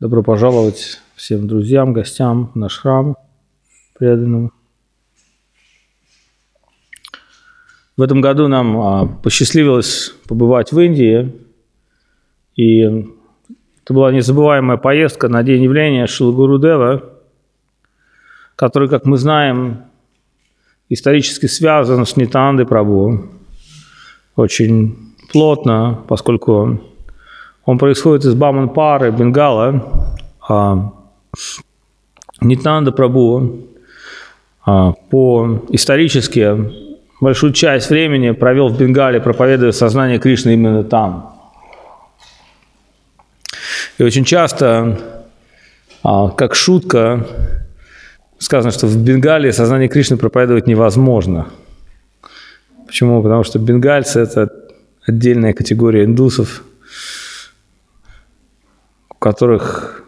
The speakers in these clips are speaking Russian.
Добро пожаловать всем друзьям, гостям в наш храм преданным. В этом году нам посчастливилось побывать в Индии, и это была незабываемая поездка на день явления Шрилы Гурудева, который, как мы знаем, исторически связан с Нитьянандой Прабху очень плотно, поскольку он происходит из Баман-Пары, Бенгала. Нитьянанда Прабху исторически большую часть времени провел в Бенгале, проповедуя сознание Кришны именно там. И очень часто, как шутка, сказано, что в Бенгале сознание Кришны проповедовать невозможно. Почему? Потому что бенгальцы – это отдельная категория индусов, у которых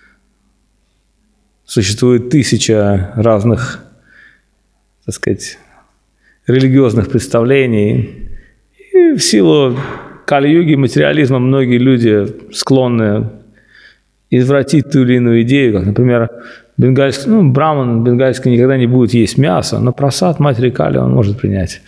существует 1000 разных, так сказать, религиозных представлений. И в силу кали-юги, материализма многие люди склонны извратить ту или иную идею, как, например, браман бенгальский никогда не будет есть мясо, но прасад матери Кали он может принять.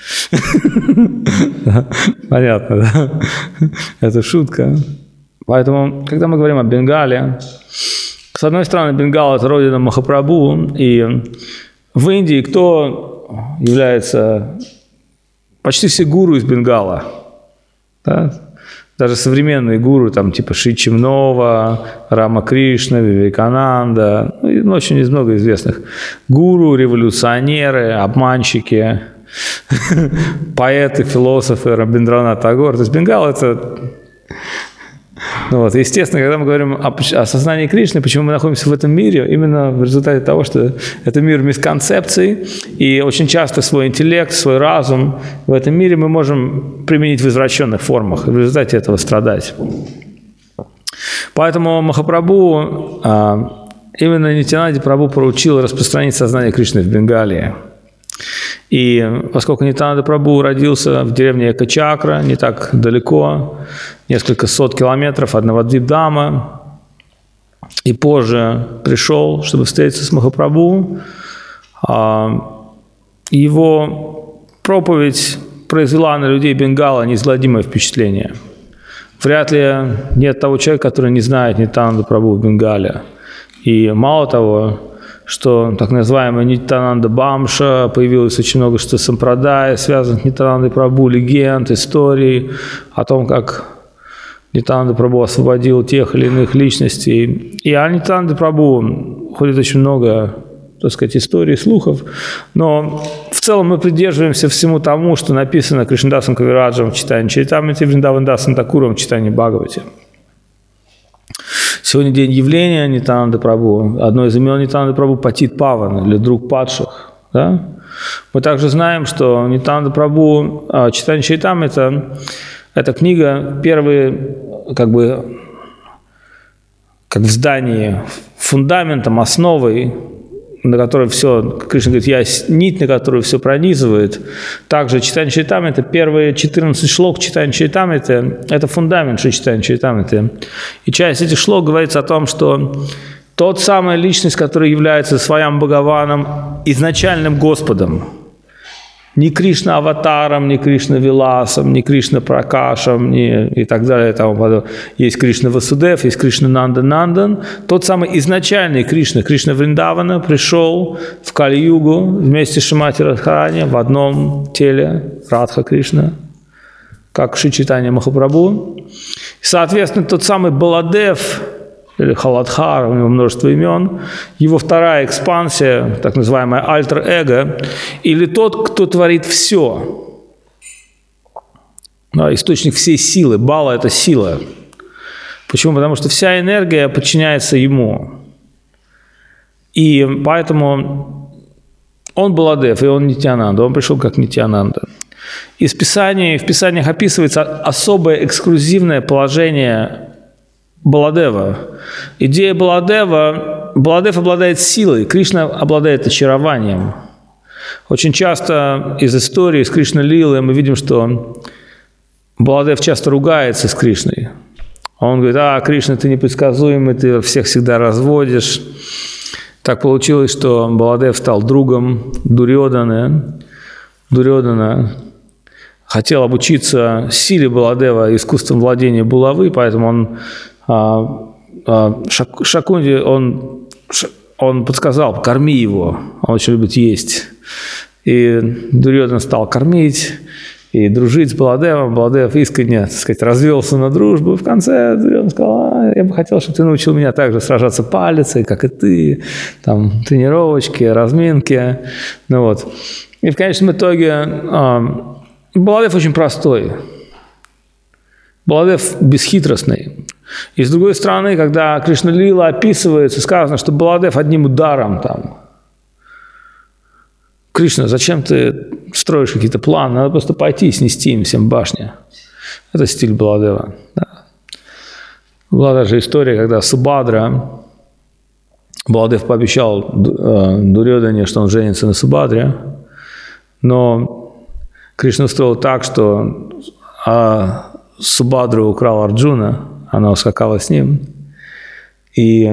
Понятно, да? Это шутка. Поэтому, когда мы говорим о Бенгале, с одной стороны, Бенгал – это родина Махапрабху, и в Индии кто является почти все гуру из Бенгала, да? Даже современные гуру, там, типа Шри Чимнова, Рама Кришна, Вивекананда, очень много известных гуру, революционеры, обманщики, поэты, философы, Рабиндранат Тагор. То есть Бенгал – это… Естественно, когда мы говорим о сознании Кришны, почему мы находимся в этом мире, именно в результате того, что это мир мисконцепций, и очень часто свой интеллект, свой разум в этом мире мы можем применить в извращенных формах, и в результате этого страдать. Поэтому Махапрабху, именно Нитьянанде Прабху поручил распространить сознание Кришны в Бенгалии. И поскольку Нитьянанда Прабху родился в деревне Экачакра, не так далеко, несколько сот километров от Навадвип-Дама, и позже пришел, чтобы встретиться с Махапрабху, его проповедь произвела на людей Бенгала неизгладимое впечатление. Вряд ли нет того человека, который не знает Нитьянанду Прабху в Бенгале. И мало того, что так называемая Нитьянанда Бамша, появилось очень много что сампрадай, связанных с Нитьянандой Прабху, легенд, историй о том, как Нитьянанда Прабху освободил тех или иных личностей. И о Нитьянанде Прабху ходит очень много, так сказать, историй, слухов, но в целом мы придерживаемся всему тому, что написано Кришнадасом Кавираджем в читании Чаритамрити, Вриндавандасом Такуром в читании Бхагавати. Сегодня день явления Нитьянанды Прабху. Одно из имен Нитьянанды Прабху – Патит Паван, или друг падших. Да? Мы также знаем, что Нитьянанда Прабху, читание Чаритамрити – это книга, первые, как в здании, фундаментом, основой, на которой все, Кришна говорит, я нить, на которую все пронизывает. Также читание Чаритамрити, первые 14 шлок читания Чаритамрити – это фундамент читания Чаритамрити. И часть этих шлок говорится о том, что тот самая личность, которая является Сваям Бхагаваном, изначальным Господом, не Кришна аватаром, не Кришна Виласом, не Кришна Пракашем, и так далее. Там есть Кришна Васудев, есть Кришна Нандан. Тот самый изначальный Кришна, Кришна Вриндавана, пришел в Кали-югу вместе с Шримати Радхарани в одном теле Радха Кришна, как Шри Чайтанья Махапрабху. И, соответственно, тот самый Баладев, или Халадхар, у него множество имен, его вторая экспансия, так называемая альтер-эго, или тот, кто творит все. Да, источник всей силы. Бала – это сила. Почему? Потому что вся энергия подчиняется ему. И поэтому он Баладев, и он Нитьянанда, он пришел как Нитьянанда. И в Писаниях описывается особое эксклюзивное положение Баладева. Идея Баладева, Баладев обладает силой, Кришна обладает очарованием. Очень часто из истории с Кришна-лилой мы видим, что Баладев часто ругается с Кришной. Он говорит: Кришна, ты непредсказуемый, ты всех всегда разводишь. Так получилось, что Баладев стал другом Дурьодана. Дурьодана хотел обучиться силе Баладева, искусством владения булавы, поэтому он Шакунди, он подсказал: корми его, он очень любит есть. И Дурьодан стал кормить и дружить с Баладевом. Баладев искренне, так сказать, развелся на дружбу. В конце Дурьодан сказал: я бы хотел, чтобы ты научил меня также сражаться палицей, как и ты, там, тренировочки, разминки. Ну, вот. И в конечном итоге Баладев очень простой. Баладев бесхитростный. И с другой стороны, когда Кришна Лила описывается, сказано, что Баладев одним ударом там. Кришна, зачем ты строишь какие-то планы? Надо просто пойти и снести им всем башни. Это стиль Баладева. Да. Была даже история, когда Субадра, Баладев пообещал Дурьодане, что он женится на Субадре, но Кришна устроил так, что Субадру украл Арджуна, она ускакала с ним, и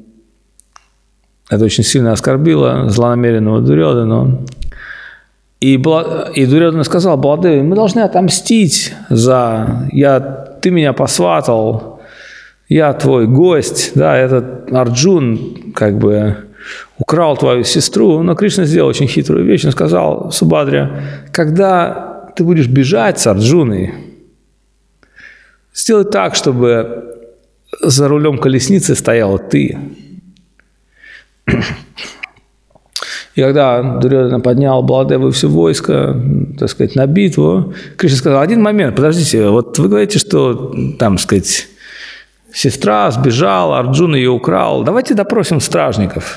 это очень сильно оскорбило злонамеренного Дурьодану. И Дурьодан сказал Баладеву: мы должны отомстить ты меня посватал, я твой гость, да, этот Арджун как бы украл твою сестру. Но Кришна сделал очень хитрую вещь. Он сказал Субадре: когда ты будешь бежать с Арджуной, сделай так, чтобы за рулем колесницы стояла ты. И когда Дурьодан поднял Баладева и все войско, так сказать, на битву, Кришна сказал: один момент, подождите, вот вы говорите, что там, так сказать, сестра сбежала, Арджун ее украл, давайте допросим стражников.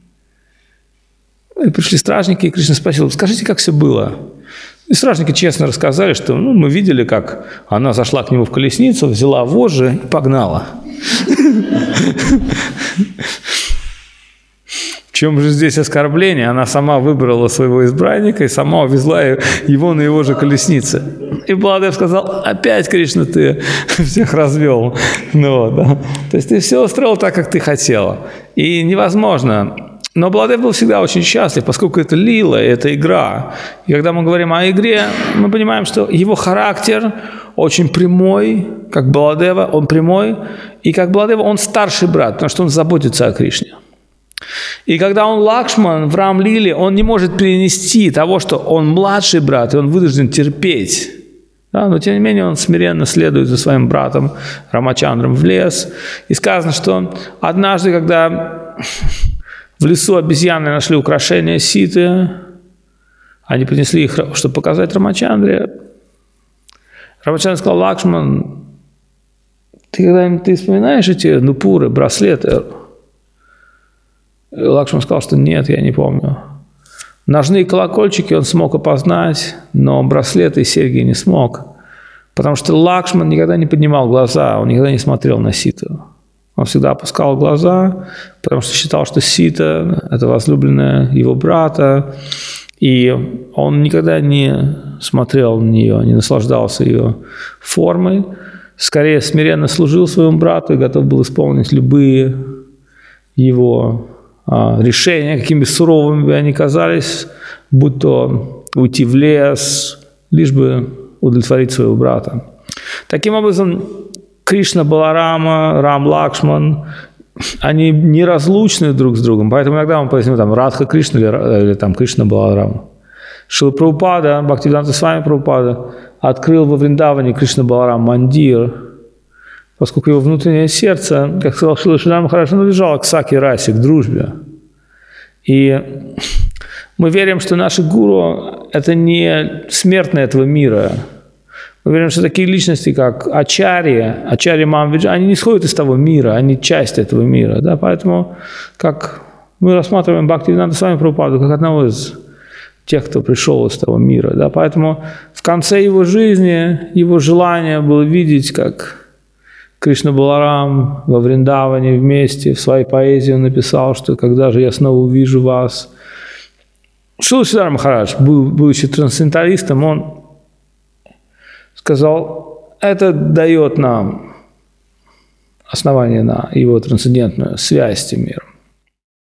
И пришли стражники, и Кришна спросил: скажите, как все было? И стражники честно рассказали, что мы видели, как она зашла к нему в колесницу, взяла вожжи и погнала. В чем же здесь оскорбление? Она сама выбрала своего избранника и сама увезла его на его же колеснице. И Баладев сказал: опять, Кришна, ты всех развел. Ну, да. То есть ты все устроил так, как ты хотела. И невозможно. Но Баладев был всегда очень счастлив, поскольку это лила, это игра. И когда мы говорим о игре, мы понимаем, что его характер очень прямой, как Баладева, он прямой. И как Баладева он старший брат, потому что он заботится о Кришне. И когда он Лакшман в Рам-лиле, он не может перенести того, что он младший брат, и он вынужден терпеть. Да? Но тем не менее он смиренно следует за своим братом Рамачандром в лес. И сказано, что однажды, когда в лесу обезьяны нашли украшения Ситы, они принесли их, чтобы показать Рамачандре. Рамачандра сказал: Лакшман, ты вспоминаешь эти нупуры, браслеты? Лакшман сказал, что нет, я не помню. Ножные колокольчики он смог опознать, но браслеты и серьги не смог. Потому что Лакшман никогда не поднимал глаза, он никогда не смотрел на Ситу. Он всегда опускал глаза, потому что считал, что Сита – это возлюбленная его брата. И он никогда не смотрел на нее, не наслаждался ее формой. Скорее, смиренно служил своему брату и готов был исполнить любые его решения, какими суровыми бы они казались, будь то уйти в лес, лишь бы удовлетворить своего брата. Таким образом, Кришна Баларама, Рам Лакшман, они неразлучны друг с другом, поэтому иногда мы поясним там Радха Кришна или там Кришна Баларама. Шрила Прабхупада, Бхактивиданта Свами Прабхупада открыл во Вриндаване Кришна Баларам Мандир, поскольку его внутреннее сердце, как сказал Шрила Шридар Махарадж, оно лежало к саке расе, к дружбе. И мы верим, что наши гуру – это не смертные этого мира. Мы верим, что такие личности, как Ачарья Мамвиджа, они не исходят из того мира, они часть этого мира. Да? Поэтому, как мы рассматриваем Бхактивиданта Свами Прабхупаду как одного из тех, кто пришел из того мира. Да? Поэтому в конце его жизни, его желание было видеть, как Кришна Баларам во Вриндаване вместе в своей поэзии он написал, что «когда же я снова увижу вас». Шрила Шридар Махарадж, будучи трансценденталистом, он сказал, это дает нам основание на его трансцендентную связь с тем миром.